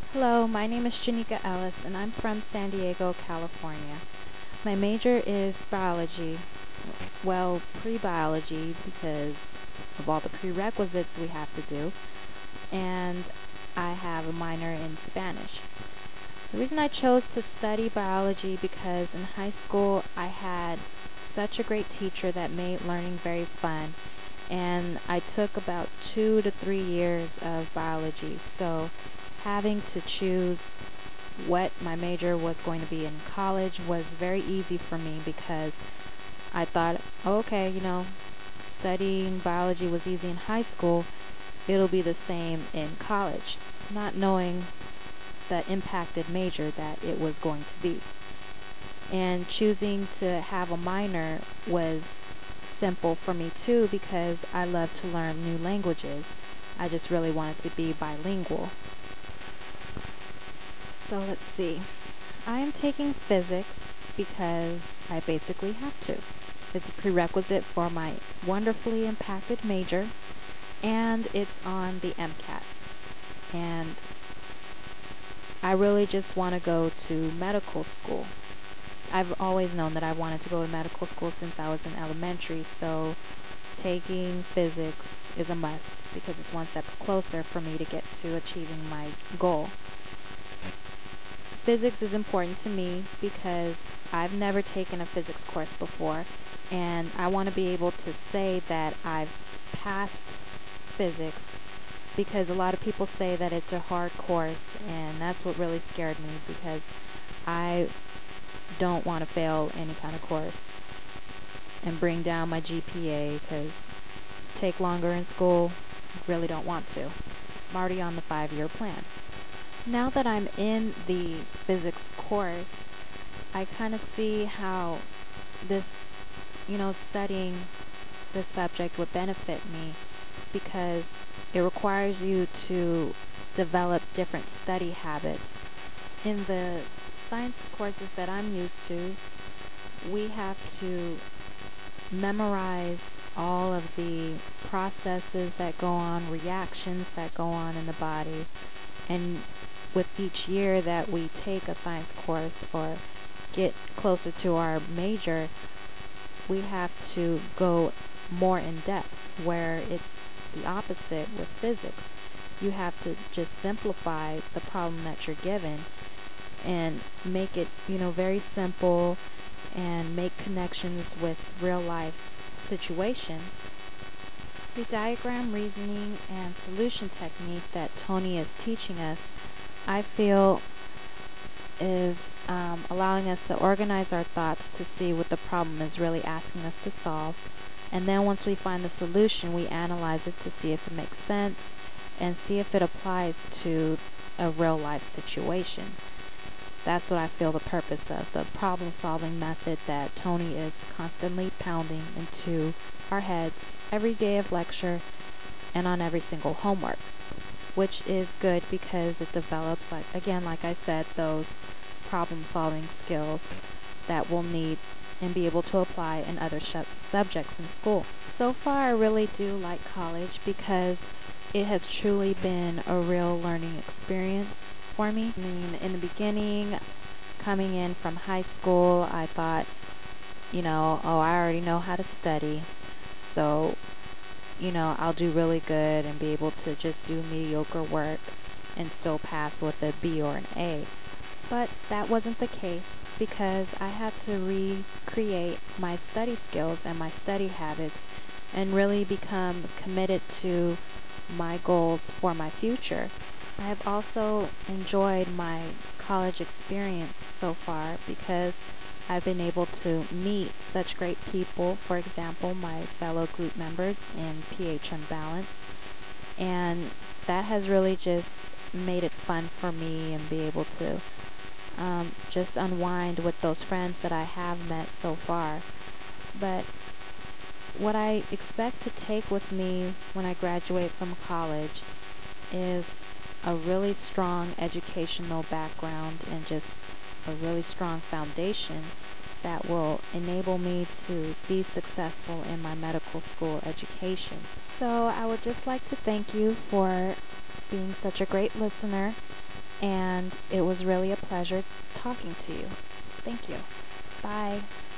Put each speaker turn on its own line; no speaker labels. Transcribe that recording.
Hello, my name is Janika Ellis, and I'm from San Diego, California. My major is biology, well, pre-biology because of all the prerequisites we have to do, and I have a minor in Spanish. The reason I chose to study biology because in high school I had such a great teacher that made learning very fun, and I took about 2 to 3 years of biology, so having to choose what my major was going to be in college was very easy for me because I thought, oh, okay, studying biology was easy in high school, it'll be the same in college, not knowing the impacted major that it was going to be. And choosing to have a minor was simple for me too because I love to learn new languages. I just really wanted to be bilingual. So let's see. I am taking physics because I basically have to. It's a prerequisite for my wonderfully impacted major, and it's on the MCAT. And I really just want to go to medical school. I've always known that I wanted to go to medical school since I was in elementary, so taking physics is a must because it's one step closer for me to get to achieving my goal. Physics is important to me because I've never taken a physics course before, and I want to be able to say that I've passed physics because a lot of people say that it's a hard course, and that's what really scared me because I don't want to fail any kind of course and bring down my GPA because take longer in school, really don't want to. I'm already on the 5-year plan. Now that I'm in the physics course, I kind of see how this, studying this subject would benefit me because it requires you to develop different study habits. In the science courses that I'm used to, we have to memorize all of the processes that go on, reactions that go on in the body, and with each year that we take a science course or get closer to our major, we have to go more in depth, where it's the opposite with physics. You have to just simplify the problem that you're given and make it, very simple and make connections with real life situations. The diagram reasoning and solution technique that Tony is teaching us, I feel, is allowing us to organize our thoughts to see what the problem is really asking us to solve. And then once we find the solution, we analyze it to see if it makes sense and see if it applies to a real life situation. That's what I feel the purpose of the problem solving method that Tony is constantly pounding into our heads every day of lecture and on every single homework, which is good because it develops, like I said, those problem solving skills that we'll need and be able to apply in other subjects in school. So far, I really do like college because it has truly been a real learning experience for me. I mean, in the beginning, coming in from high school, I thought, oh, I already know how to study, so I'll do really good and be able to just do mediocre work and still pass with a B or an A. But that wasn't the case because I had to recreate my study skills and my study habits and really become committed to my goals for my future. I have also enjoyed my college experience so far because I've been able to meet such great people, for example, my fellow group members in PH Unbalanced, and that has really just made it fun for me and be able to just unwind with those friends that I have met so far. But what I expect to take with me when I graduate from college is a really strong educational background and just a really strong foundation that will enable me to be successful in my medical school education. So I would just like to thank you for being such a great listener and it was really a pleasure talking to you. Thank you. Bye.